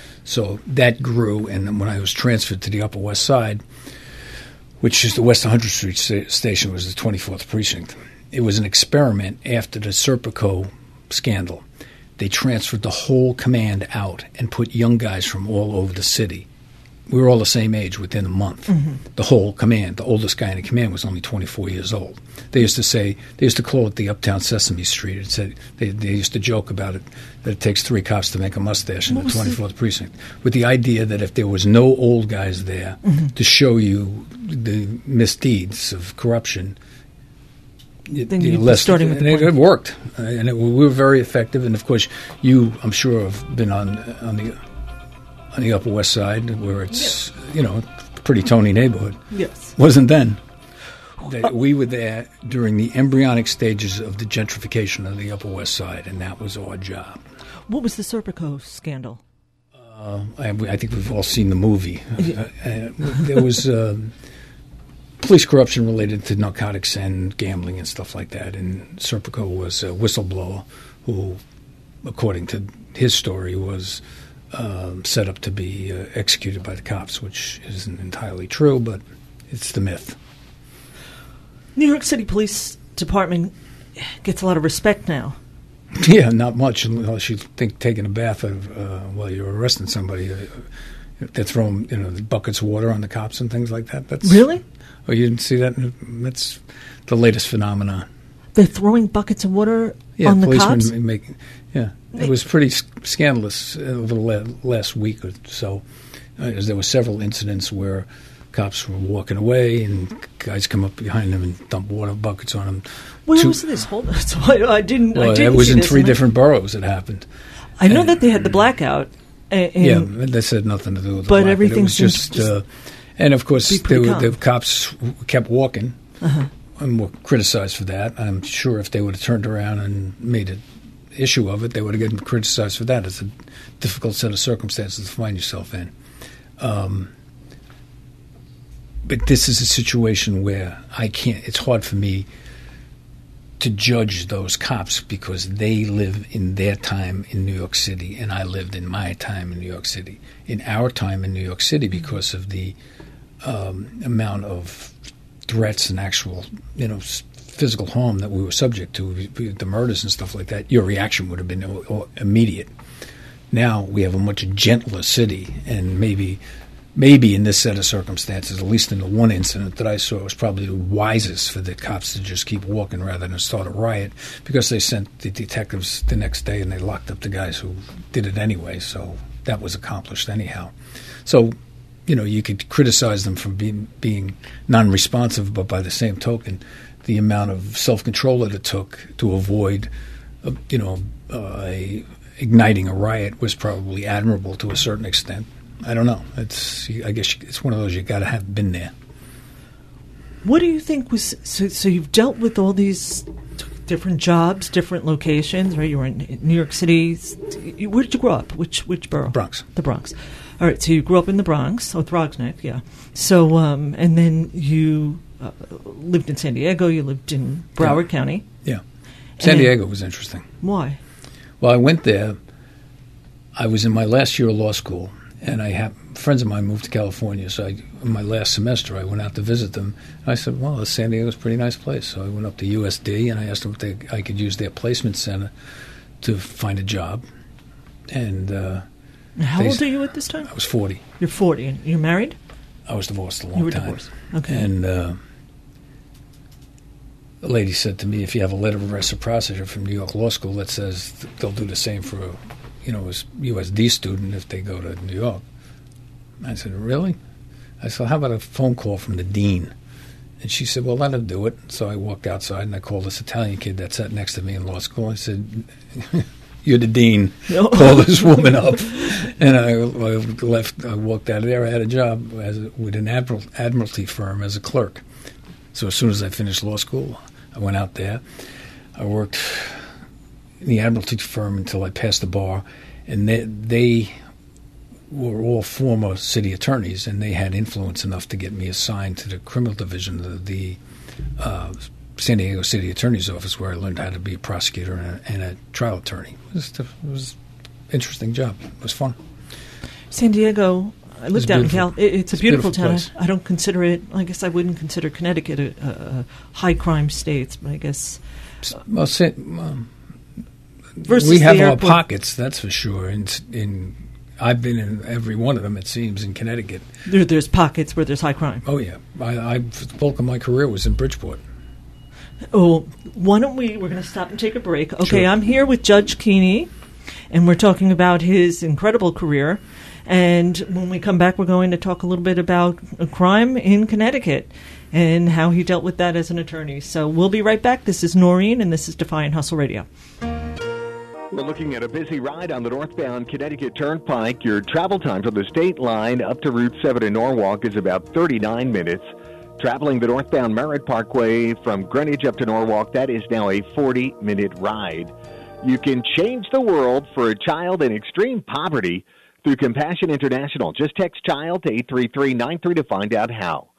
So that grew. And then when I was transferred to the Upper West Side, which is the West one hundredth Street sta- station, was the twenty-fourth precinct. It was an experiment after the Serpico scandal. They transferred the whole command out and put young guys from all over the city. We were all the same age within a month. Mm-hmm. The whole command, the oldest guy in the command was only twenty-four years old. They used to say, they used to call it the Uptown Sesame Street. It said, they, they used to joke about it, that it takes three cops to make a mustache in the twenty-fourth the- precinct, with the idea that if there was no old guys there mm-hmm. to show you the misdeeds of corruption, then you'd be starting with the it, it worked, uh, and it, we were very effective. And of course, you, I'm sure, have been on on the on the Upper West Side, where it's yeah. you know a pretty Tony neighborhood. Yes, wasn't then. That we were there during the embryonic stages of the gentrification of the Upper West Side, and that was our job. What was the Serpico scandal? Uh, I, I think we've all seen the movie. Yeah. Uh, uh, there was. Uh, police corruption related to narcotics and gambling and stuff like that. And Serpico was a whistleblower who, according to his story, was um, set up to be uh, executed by the cops, which isn't entirely true, but it's the myth. New York City Police Department gets a lot of respect now. Yeah, not much unless you think taking a bath of, uh, while you're arresting somebody. Uh, they're throwing, you know, buckets of water on the cops and things like that. That's Really? Oh, you didn't see that? That's the latest phenomenon. They're throwing buckets of water yeah, on the policemen cops? Making, yeah, it was pretty scandalous over the last week or so. Uh, as there were several incidents where cops were walking away and guys come up behind them and dump water buckets on them. Where Two, was this? Hold on. So I, I didn't. Well, I didn't it was see in this three one. different boroughs. It happened. I know and, that they had the blackout. And, yeah, that had nothing to do with the but blackout. everything It was seemed just, to just uh, and of course, be they pretty were, calm. the cops kept walking Uh-huh. and were criticized for that. I'm sure if they would have turned around and made an issue of it, they would have gotten criticized for that. It's a difficult set of circumstances to find yourself in. Um, but this is a situation where I can't, it's hard for me to judge those cops because they live in their time in New York City and I lived in my time in New York City. In our time in New York City, because of the um, amount of threats and actual, you know, physical harm that we were subject to, the murders and stuff like that, your reaction would have been immediate. Now we have a much gentler city, and maybe maybe in this set of circumstances, at least in the one incident that I saw, it was probably the wisest for the cops to just keep walking rather than start a riot, because they sent the detectives the next day and they locked up the guys who did it anyway, so that was accomplished anyhow. So, you know, you could criticize them for being, being non-responsive, but by the same token, the amount of self-control that it took to avoid, uh, you know, uh, a, igniting a riot was probably admirable to a certain extent. I don't know. It's I guess it's one of those you got to have been there. What do you think was so? So you've dealt with all these t- different jobs, different locations, right? You were in New York City. Where did you grow up? Which which borough? Bronx. The Bronx. All right. So you grew up in the Bronx, oh, Throgneck, yeah. So um, and then you uh, lived in San Diego. You lived in Broward yeah. County. Yeah. San And Diego was interesting. Why? Well, I went there. I was in my last year of law school. And I have friends of mine moved to California, so I, in my last semester I went out to visit them. And I said, well, San Diego's a pretty nice place. So I went up to U S D and I asked them if they, I could use their placement center to find a job. And uh, How they, old are you at this time? I was forty. You're forty. And you're married? I was divorced a long You were time. divorced. Okay. And uh, the lady said to me, if you have a letter of reciprocity from New York Law School that says they'll do the same for a you know, as U S D student if they go to New York. I said, really? I said, how about a phone call from the dean? And she said, well, that'll do it. So I walked outside and I called this Italian kid that sat next to me in law school. I said, you're the dean. No. Call this woman up. And I, I left. I walked out of there. I had a job as a, with an admiral, admiralty firm as a clerk. So as soon as I finished law school, I went out there. I worked in the admiralty firm until I passed the bar, and they, they were all former city attorneys, and they had influence enough to get me assigned to the criminal division of the uh, San Diego City Attorney's Office, where I learned how to be a prosecutor and a, and a trial attorney. It was, it was an interesting job. It was fun. San Diego, I lived out in Cal. It, it's a It's a beautiful, beautiful town. place. I don't consider it, I guess I wouldn't consider Connecticut a, a, a high crime state, but I guess. Well, San, um, Versus we have the our airport. pockets, that's for sure. In, in I've been in every one of them, it seems, in Connecticut. There, there's pockets where there's high crime. Oh, yeah. I, I, the bulk of my career was in Bridgeport. Oh, why don't we? We're going to stop and take a break. Okay, Sure. I'm here with Judge Keeney, and we're talking about his incredible career. And when we come back, we're going to talk a little bit about a crime in Connecticut and how he dealt with that as an attorney. So we'll be right back. This is Noreen, and this is Defiant Hustle Radio. We're looking at a busy ride on the northbound Connecticut Turnpike. Your travel time from the state line up to Route seven in Norwalk is about thirty-nine minutes. Traveling the northbound Merritt Parkway from Greenwich up to Norwalk, that is now a forty-minute ride. You can change the world for a child in extreme poverty through Compassion International. Just text CHILD to eight three three nine three to find out how.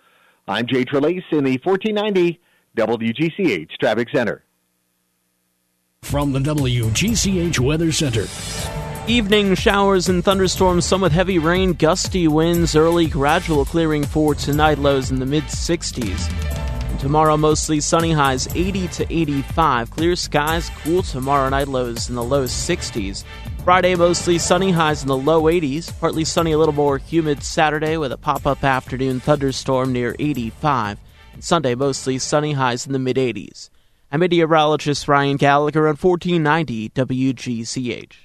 I'm Jay Trelease in the fourteen ninety W G C H Traffic Center. From the W G C H Weather Center. Evening showers and thunderstorms, some with heavy rain, gusty winds, early gradual clearing for tonight, lows in the mid-sixties. And tomorrow, mostly sunny, highs eighty to eighty-five. Clear skies, cool tomorrow night, lows in the low sixties. Friday, mostly sunny, highs in the low eighties. Partly sunny, a little more humid Saturday with a pop-up afternoon thunderstorm near eighty-five. And Sunday, mostly sunny, highs in the mid-eighties. I'm meteorologist Ryan Gallagher on fourteen ninety W G C H.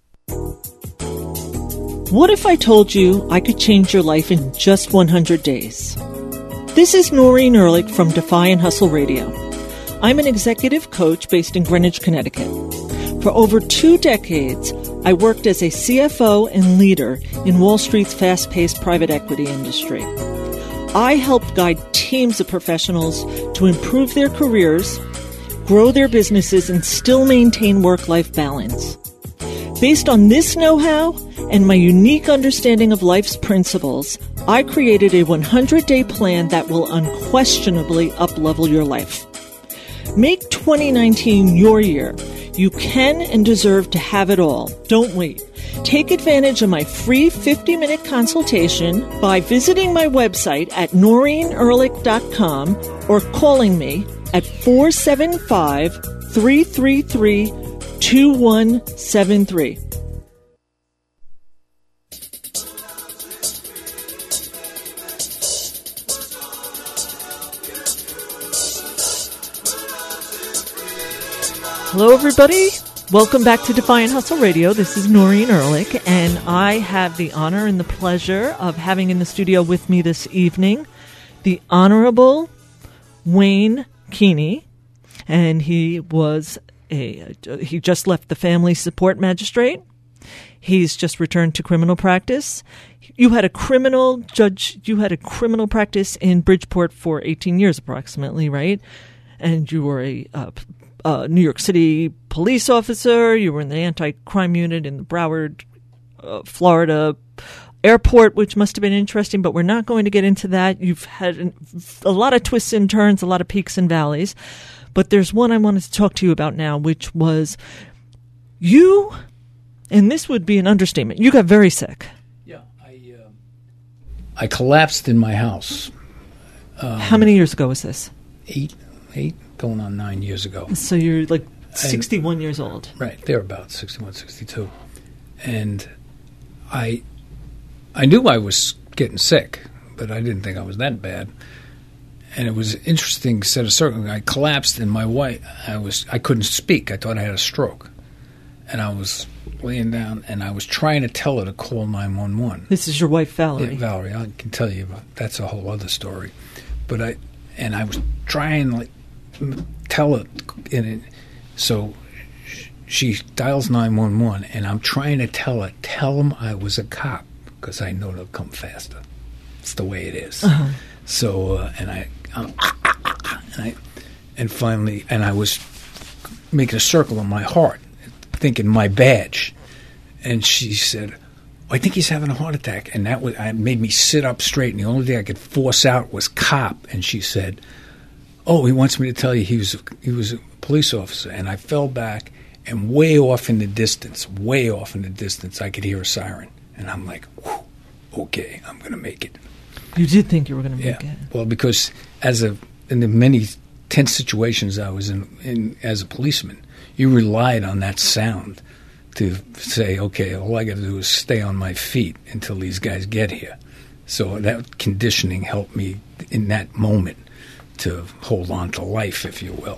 What if I told you I could change your life in just one hundred days? This is Noreen Ehrlich from Defy and Hustle Radio. I'm an executive coach based in Greenwich, Connecticut. For over two decades, I worked as a C F O and leader in Wall Street's fast-paced private equity industry. I helped guide teams of professionals to improve their careers, grow their businesses, and still maintain work-life balance. Based on this know-how and my unique understanding of life's principles, I created a hundred-day plan that will unquestionably up-level your life. Make twenty nineteen your year. You can and deserve to have it all. Don't wait. Take advantage of my free fifty-minute consultation by visiting my website at noreen ehrlich dot com or calling me at four seven five, three three three, two one seven three. Hello, everybody. Welcome back to Defy and Hustle Radio. This is Noreen Ehrlich, and I have the honor and the pleasure of having in the studio with me this evening the Honorable Wayne Keeney, and he was a he just left the Family Support Magistrate. He's just returned to criminal practice. You had a criminal judge. You had a criminal practice in Bridgeport for eighteen years, approximately, right? And you were a uh, Uh, New York City police officer. You were in the anti-crime unit in the Broward, uh, Florida airport, which must have been interesting, but we're not going to get into that. You've had an, a lot of twists and turns, a lot of peaks and valleys. But there's one I wanted to talk to you about now, which was you, and this would be an understatement, you got very sick. Yeah, I, uh, I collapsed in my house. Um, How many years ago was this? Eight, eight. Going on nine years ago. So you're like sixty-one and, years old. Right, thereabouts, sixty-one, sixty-two. And I I knew I was getting sick, but I didn't think I was that bad. And it was an interesting set of circumstances. I collapsed, and my wife, I was I couldn't speak. I thought I had a stroke. And I was laying down, and I was trying to tell her to call nine one one. This is your wife, Valerie. Yeah, Valerie, I can tell you, about, that's a whole other story. But I, and I was trying, like, tell it, and it, so she dials nine one one, and I'm trying to tell her, tell him I was a cop, because I know they'll come faster. It's the way it is. Uh-huh. So, uh, and I, um, and I, and finally, and I was making a circle on my heart, thinking my badge, and she said, I think he's having a heart attack, and that was, I made me sit up straight, and the only thing I could force out was cop, and she said, oh, he wants me to tell you he was a, he was a police officer. And I fell back, and way off in the distance, way off in the distance, I could hear a siren. And I'm like, okay, I'm going to make it. You did think you were going to make yeah. it? Well, because as a in the many tense situations I was in, in as a policeman, you relied on that sound to say, okay, all I got to do is stay on my feet until these guys get here. So that conditioning helped me in that moment to hold on to life, if you will.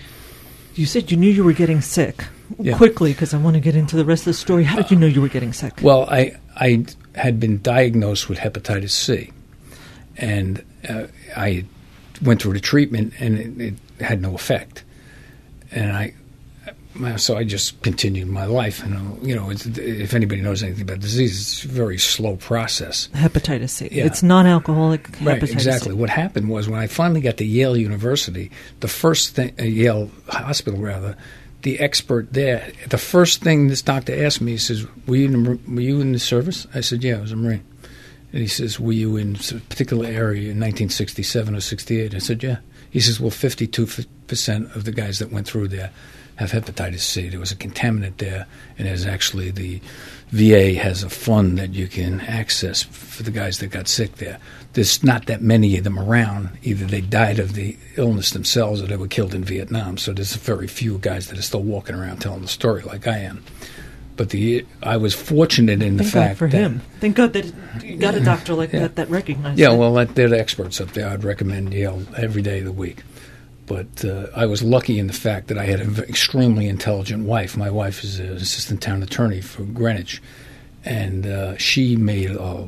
You said you knew you were getting sick. Yeah. Quickly, because I want to get into the rest of the story. How did you know you were getting sick? Well, I I had been diagnosed with hepatitis C, and uh, I went through the treatment, and it, it had no effect. And I, so I just continued my life. And you know, it's, if anybody knows anything about disease, it's a very slow process. Hepatitis C. Yeah. It's non-alcoholic hepatitis Right, exactly. C. What happened was when I finally got to Yale University, the first thing, uh, Yale Hospital rather, the expert there, the first thing this doctor asked me, he says, were you in the, were you in the service? I said, yeah, I was a Marine. And he says, were you in a particular area in nineteen sixty-seven or sixty-eight? I said, yeah. He says, well, fifty-two percent of the guys that went through there have hepatitis C. There was a contaminant there, and there's actually the V A has a fund that you can access for the guys that got sick there. There's not that many of them around. Either they died of the illness themselves or they were killed in Vietnam. So there's very few guys that are still walking around telling the story like I am. But the I was fortunate in the Thank fact God for that him. Thank God that you got a doctor like yeah. that that recognized Yeah, it. well, that, they're the experts up there. I'd recommend Yale every day of the week. But uh, I was lucky in the fact that I had an extremely intelligent wife. My wife is an assistant town attorney for Greenwich, and uh, she made a,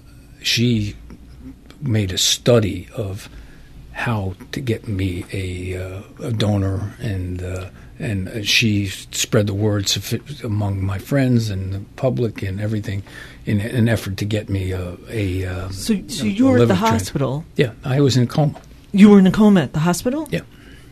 she made a study of how to get me a, uh, a donor, and uh, and she spread the word among my friends and the public and everything in an effort to get me a. a uh, so, so a, you were a at the liver hospital. Trans- yeah, I was in a coma. You were in a coma at the hospital? Yeah.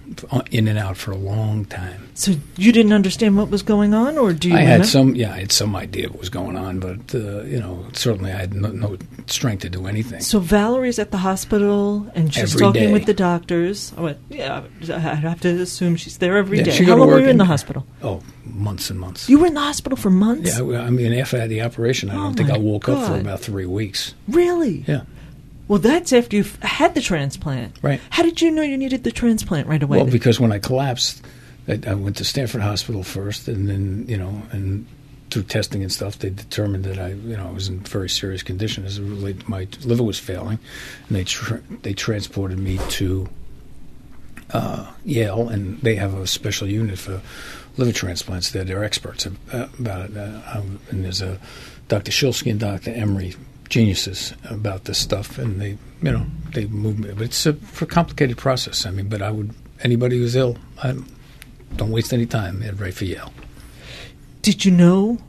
In and out for a long time. So you didn't understand what was going on, or do you? I remember? had some, yeah, I had some idea what was going on, but uh, you know, certainly I had no, no strength to do anything. So Valerie's at the hospital, and she's Every talking day. with the doctors. I went, yeah, I'd have to assume she's there every Yeah, day. she How go to long were work you in and- the hospital? Oh, months and months. You were in the hospital for months? Yeah, I I mean, after I had the operation, I Oh, don't think my I woke up for God. about three weeks. Really? Yeah. Well, that's after you had the transplant. Right. How did you know you needed the transplant right away? Well, because when I collapsed, I, I went to Stanford Hospital first, and then, you know, and through testing and stuff, they determined that I, you know, I was in very serious condition as it related. My liver was failing, and they tra- they transported me to uh, Yale, and they have a special unit for liver transplants. They're, they're experts ab- about it, uh, um, and there's a Doctor Shilsky and Doctor Emery, geniuses about this stuff, and they, you know, they move me. But it's a, a complicated process. I mean, but I would anybody who's ill, I don't waste any time. Head right for Yale. Did you know?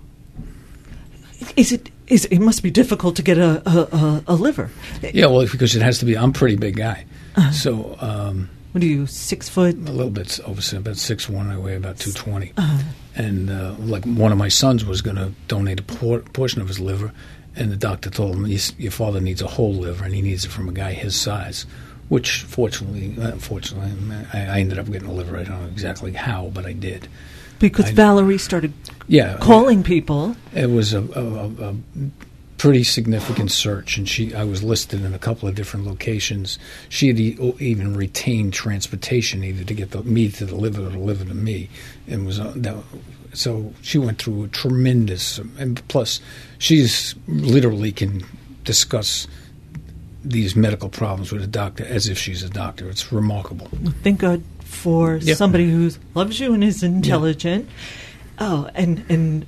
Is it? Is it must be difficult to get a a, a, a liver? Yeah, well, because it has to be. I'm a pretty big guy, Uh-huh. so um, What are you, six foot? a little bit over about six one. I weigh about two twenty, Uh, and uh, like one of my sons was going to donate a por- portion of his liver. And the doctor told him, your father needs a whole liver, and he needs it from a guy his size, which, fortunately, unfortunately, I, I ended up getting a liver. I don't know exactly how, but I did. because I- Valerie started Yeah. calling people. It was a, a, a pretty significant search, and she I was listed in a couple of different locations. She had e- even retained transportation either to get the, me to the liver or the liver to me. And was uh, that, so she went through a tremendous, and plus she's literally can discuss these medical problems with a doctor as if she's a doctor. It's remarkable. Thank God for Yep. somebody who loves you and is intelligent. Oh, and and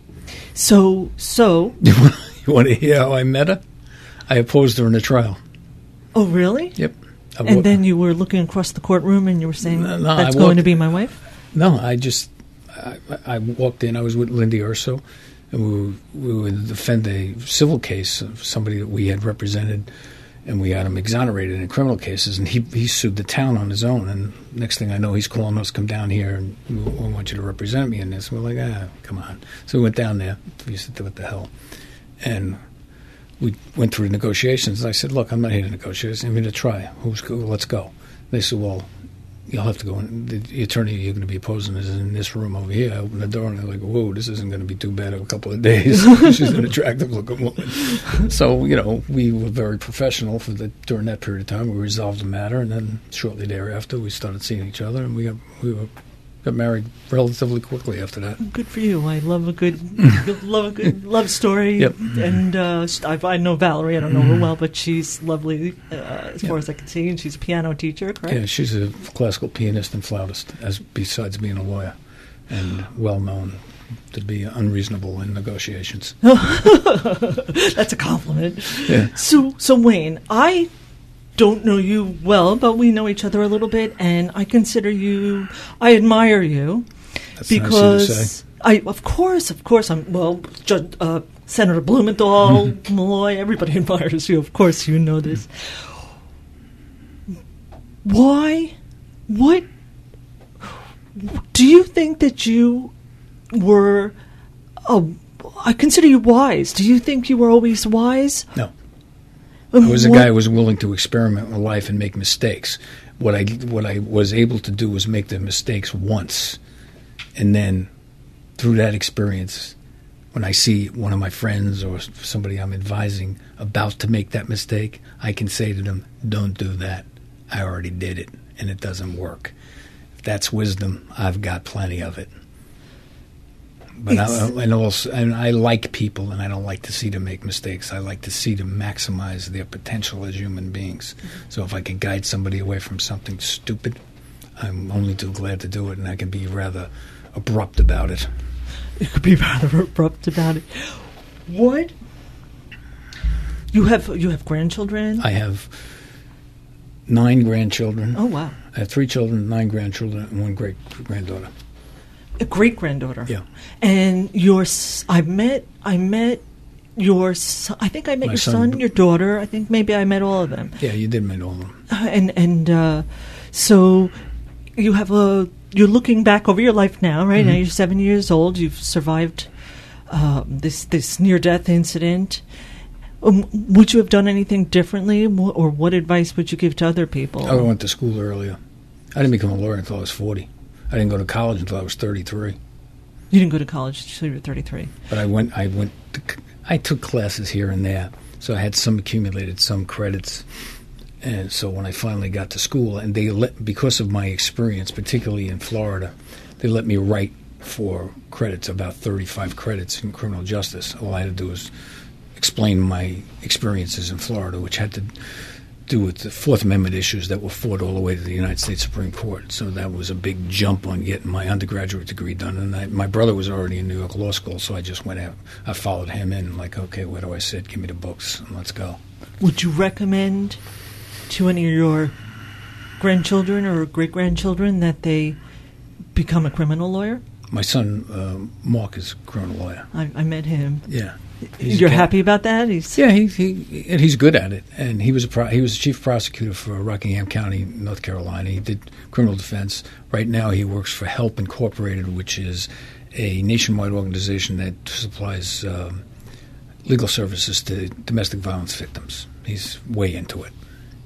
so so. You want to hear how I met her? I opposed her in a trial. Oh, really? Yep. I wa- And then you were looking across the courtroom and you were saying, No, no, that's I going walked- to be my wife? No, I just I, I walked in. I was with Lindy Urso, and we were, we would defend a civil case of somebody that we had represented, and we had him exonerated in criminal cases. And he he sued the town on his own. And next thing I know, he's calling us, "Come down here, and we, we want you to represent me in this." And we're like, "Ah, come on!" So we went down there. We said, "What the hell?" And we went through negotiations. And I said, "Look, I'm not here to negotiate. I'm here to try. Who's go? Let's go." They said, "Well, you'll have to go in. The attorney you're going to be opposing is in this room over here." I opened the door, and they're like, "Whoa, this isn't going to be too bad in a couple of days." She's an attractive-looking woman. So, you know, we were very professional for the during that period of time. We resolved the matter, and then shortly thereafter, we started seeing each other, and we got we were got married relatively quickly after that. Good for you. I love a good, love a good love story. Yep. And uh, I, I know Valerie. I don't know her well, but she's lovely uh, as far Yeah. as I can see. And she's a piano teacher, correct? Yeah, she's a classical pianist and flautist, as besides being a lawyer, and well known to be unreasonable in negotiations. That's a compliment. Yeah. So, so Wayne, I don't know you well, but we know each other a little bit, and I consider you, I admire you That's nice of you to because say. I, of course, of course, I'm well, Judge, uh, Senator Blumenthal, Malloy, everybody admires you. Of course, you know this. Why? What? Do you think that you were? Oh, I consider you wise. Do you think you were always wise? No. I was a guy who was willing to experiment with life and make mistakes. What I what I was able to do was make the mistakes once, and then through that experience, when I see one of my friends or somebody I'm advising about to make that mistake, I can say to them, "Don't do that. I already did it, and it doesn't work." If that's wisdom, I've got plenty of it. But I, and also, and I like people, and I don't like to see them make mistakes. I like to see them maximize their potential as human beings. So if I can guide somebody away from something stupid, I'm only too glad to do it, and I can be rather abrupt about it. You could be rather abrupt about it. What? You have you have grandchildren? I have nine grandchildren. Oh, wow. I have three children, nine grandchildren, and one great-granddaughter. A great-granddaughter. Yeah. And your, s- I met, I met your, son, I think I met My your son. son, your daughter. I think maybe I met all of them. Yeah, you did meet all of them. Uh, and and uh, so you have a, you're looking back over your life now, right? Mm-hmm. Now you're seven years old. You've survived um, this this near-death incident. Um, would you have done anything differently, Wh- or what advice would you give to other people? I went to school earlier. I didn't become a lawyer until I was forty. I didn't go to college until I was thirty-three. You didn't go to college until you were thirty-three. But I went. I went. To, I took classes here and there, so I had some accumulated, some credits. And so when I finally got to school, and they let, because of my experience, particularly in Florida, they let me write for credits, about thirty-five credits in criminal justice. All I had to do was explain my experiences in Florida, which had to do with the Fourth Amendment issues that were fought all the way to the United States Supreme Court. So that was a big jump on getting my undergraduate degree done. And I, my brother was already in New York Law School, so I just went out. I followed him in, like, okay, where do I sit? Give me the books, and let's go. Would you recommend to any of your grandchildren or great-grandchildren that they become a criminal lawyer? My son, uh, Mark, is a criminal lawyer. I, I met him. Yeah. He's You're a cat. happy about that? He's Yeah, he, he and he's good at it. And he was a pro, he was chief prosecutor for Rockingham County, North Carolina. He did criminal defense. Right now, he works for HELP Incorporated, which is a nationwide organization that supplies um, legal services to domestic violence victims. He's way into it.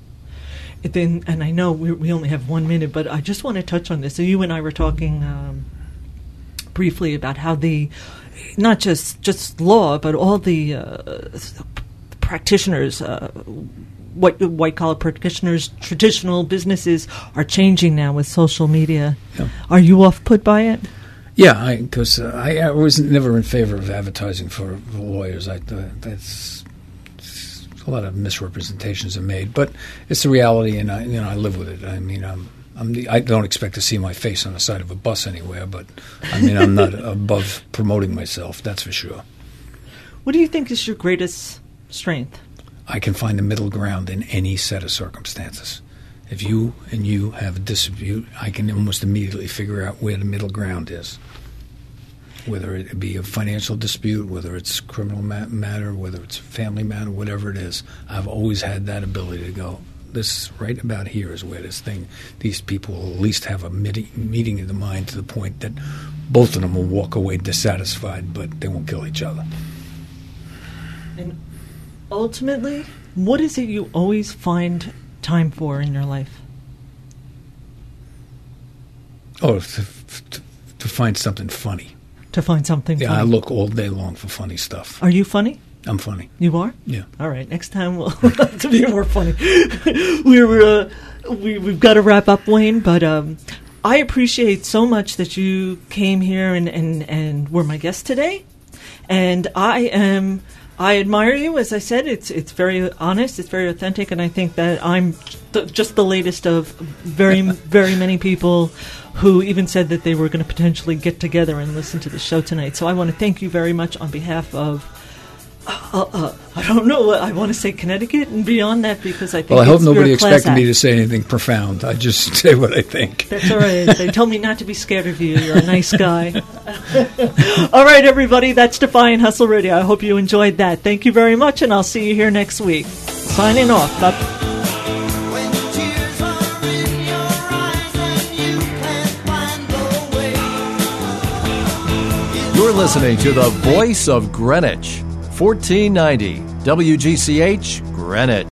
Then, and I know we, we only have one minute, but I just want to touch on this. So you and I were talking um, briefly about how the, not just just law, but all the uh, practitioners, uh, white white collar practitioners, traditional businesses are changing now with social media. Yeah. Are you off put by it? Yeah, because uh, I, I was never in favor of advertising for, for lawyers. I uh, that's a lot of misrepresentations are made, but it's the reality, and I, you know, I live with it. I mean, I'm, I'm the, I don't expect to see my face on the side of a bus anywhere, but I mean, I'm not above promoting myself. That's for sure. What do you think is your greatest strength? I can find a middle ground in any set of circumstances. If you and you have a dispute, I can almost immediately figure out where the middle ground is. Whether it be a financial dispute, whether it's criminal ma- matter, whether it's family matter, whatever it is, I've always had that ability to go, this right about here is where this thing, these people will at least have a meeting, meeting of the mind to the point that both of them will walk away dissatisfied, but they won't kill each other. And ultimately, what is it you always find time for in your life? Oh, to, to, to find something funny. To find something Yeah, funny. I look all day long for funny stuff. Are you funny? I'm funny. You are? Yeah. All right. Next time we'll have to be more funny. We're uh, we we've got to wrap up, Wayne. But um, I appreciate so much that you came here and, and, and were my guest today. And I am I admire you. As I said, it's it's very honest. It's very authentic, and I think that I'm th- just the latest of very very many people who even said that they were going to potentially get together and listen to the show tonight. So I want to thank you very much on behalf of, uh, uh, I don't know, I want to say Connecticut and beyond that, because I think Well, I hope it's nobody your class expected me act. to say anything profound. I just say what I think. That's all right. They told me not to be scared of you. You're a nice guy. All right, everybody, that's Defiant Hustle Radio. I hope you enjoyed that. Thank you very much, and I'll see you here next week. Signing off. Bye. You're listening to the voice of Greenwich, fourteen ninety W G C H, Greenwich.